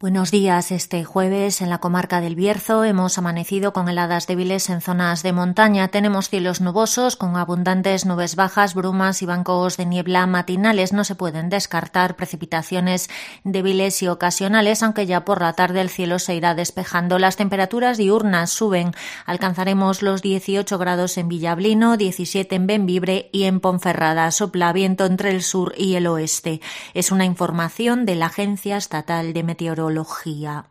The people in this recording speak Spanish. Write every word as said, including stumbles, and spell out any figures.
Buenos días. Este jueves en la comarca del Bierzo hemos amanecido con heladas débiles en zonas de montaña. Tenemos cielos nubosos con abundantes nubes bajas, brumas y bancos de niebla matinales. No se pueden descartar precipitaciones débiles y ocasionales, aunque ya por la tarde el cielo se irá despejando. Las temperaturas diurnas suben. Alcanzaremos los dieciocho grados en Villablino, diecisiete en Bembibre y en Ponferrada. Sopla viento entre el sur y el oeste. Es una información de la Agencia Estatal de Meteorología.